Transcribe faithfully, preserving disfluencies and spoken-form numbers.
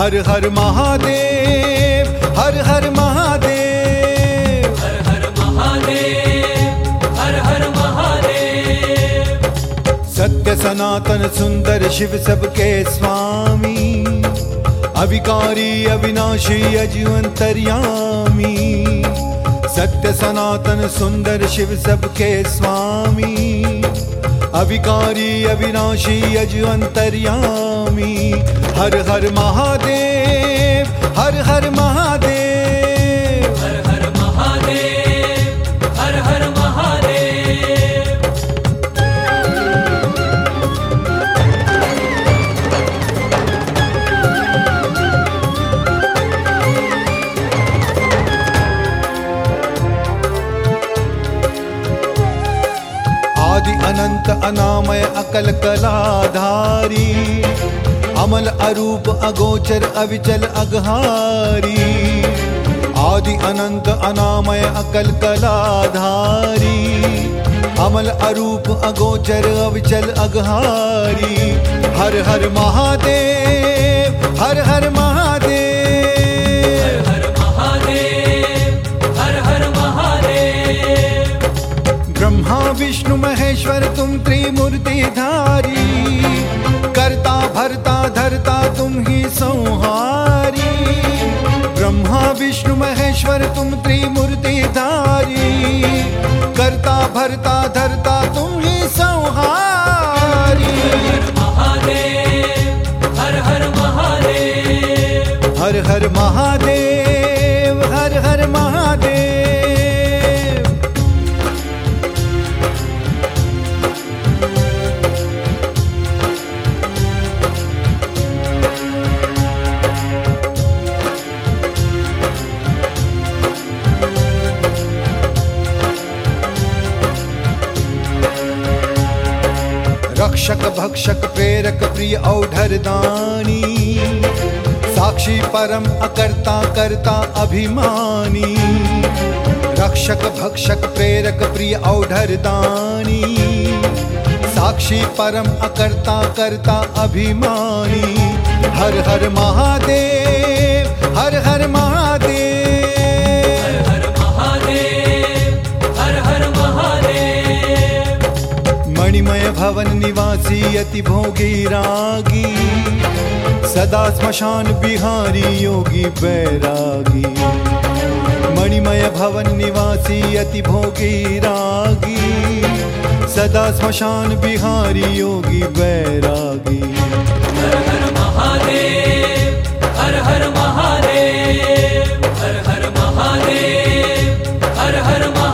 हर हर महादेव, हर हर महादेव, हर हर महादेव, हर हर महादेव। सत्य सनातन सुंदर शिव सबके स्वामी, अविकारी अविनाशी अजीवंतर्यामी। सत्य सनातन सुंदर शिव सबके स्वामी, अविकारी अविनाशी अजीवंतर्यामी। हर हर महादेव, हर हर महादेव, हर हर महादेव, हर हर महादेव। आदि अनंत अनामय अकल कलाधारी, अमल अरूप अगोचर अविचल अगहारी। आदि अनंत अनामय अकल कलाधारी, अमल अरूप अगोचर अविचल अगहारी। हर हर महादेव, हर हर महादेव, हर हर महादेव, हर हर महादेव। ब्रह्मा विष्णु महेश्वर तुम त्रिमूर्तिधारी, करता भरता धरता तुम ही संहारी। ब्रह्मा विष्णु महेश्वर तुम त्रिमूर्तिधारी, करता भरता धरता तुम ही संहारी। महादेव, हर हर महादेव, हर हर महादेव, हर हर महादेव। रक्षक भक्षक प्रेरक प्रिय औढर दानी, साक्षी परम अकर्ता करता अभिमानी। रक्षक भक्षक प्रेरक प्रिय औढर दानी, साक्षी परम अकर्ता करता अभिमानी। हर हर महादेव, हर हर महादेव, हर हर महादेव, हर हर महादेव। मणिमय भवन निवासी अति भोगी रागी, सदा स्मशान बिहारी योगी बैरागी। मणिमय भवन निवासी अति भोगी रागी, सदा स्मशान बिहारी योगी बैरागी। हर हर महादेव, हर हर महादेव, हर हर महादेव, हर हर महादेव।